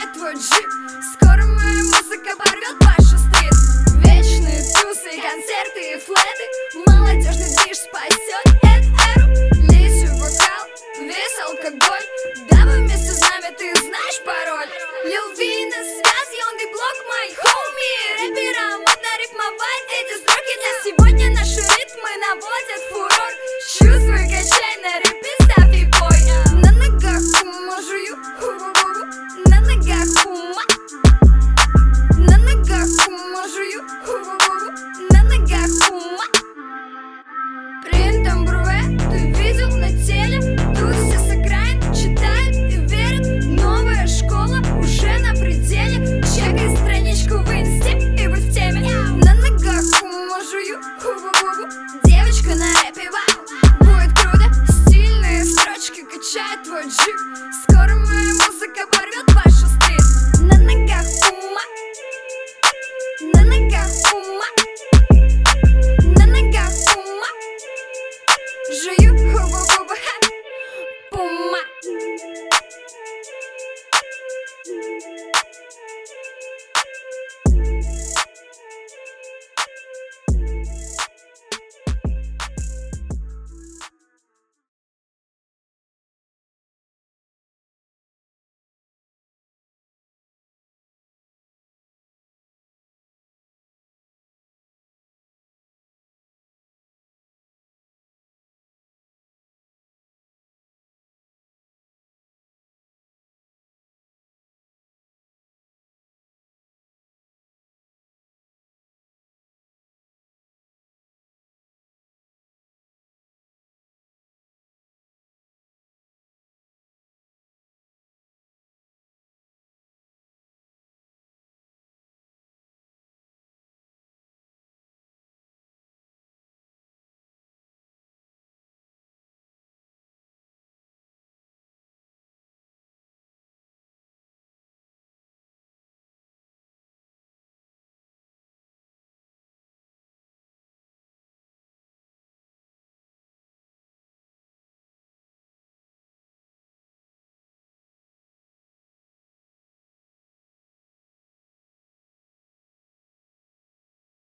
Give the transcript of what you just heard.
подъезжает твой джип. Скоро моя музыка порвет вашу стрит. Вечные тусы, концерты и флеты. Молодежный движ спасет эту эру. Лейся вокал, весь алкоголь. Давай вместе с нами, ты знаешь пароль. Lil Venus.